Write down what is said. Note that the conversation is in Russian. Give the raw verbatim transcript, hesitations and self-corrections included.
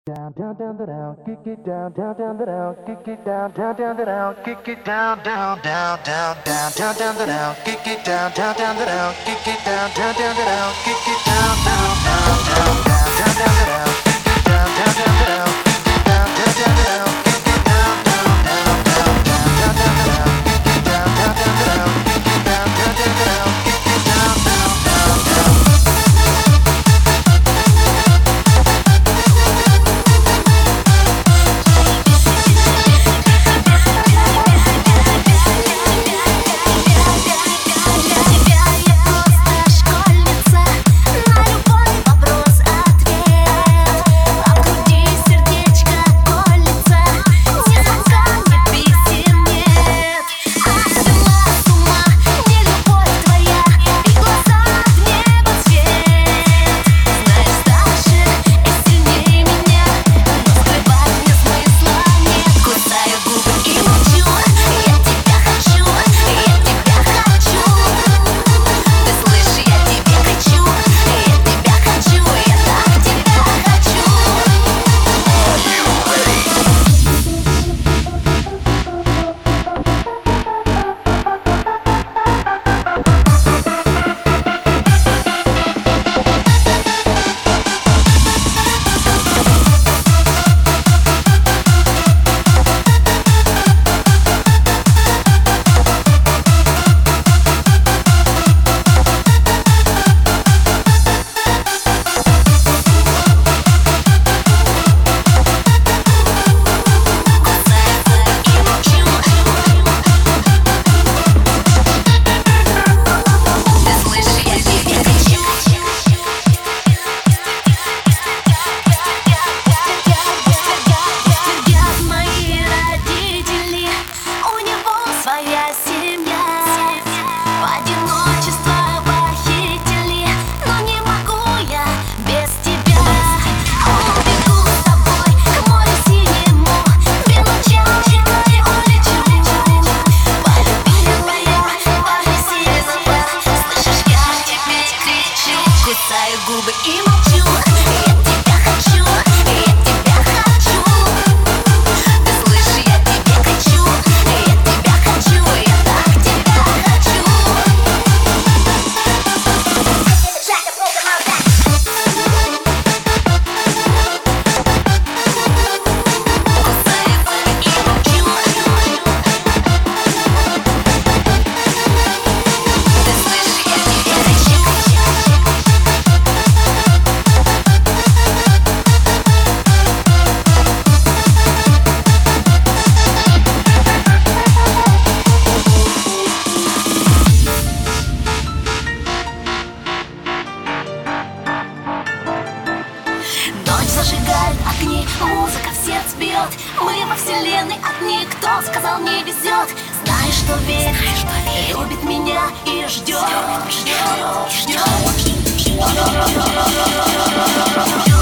Down, down, down, down, down, kick it down, down, down, down, down, kick it down, down, down, down, down, kick it down, down, down, down, down, down, down, down, down, kick it down, down, down, down, down, kick it down, down, down, down, down, kick it down, down, down, down, down, down, down, down, kick it down, down, down, down, kick it down, down, down, down, kick it down, down, down, down, down, down, down, down, kick it down, down, down, down, kick it down, down, down, down, kick it down, down, down, down. Губы и молчу, я тебя хочу, я тебя хочу. Ты слышишь, я тебя хочу, я тебя хочу, я так тебя хочу. Кусаю губы и молчу. Ты слышишь, я тебя хочу. Ночь зажигает огни, музыка в сердце бьет. Мы во вселенной одни, кто сказал не везет. Знаешь, что верит, любит меня и ждет, ждет, ждет, ждет.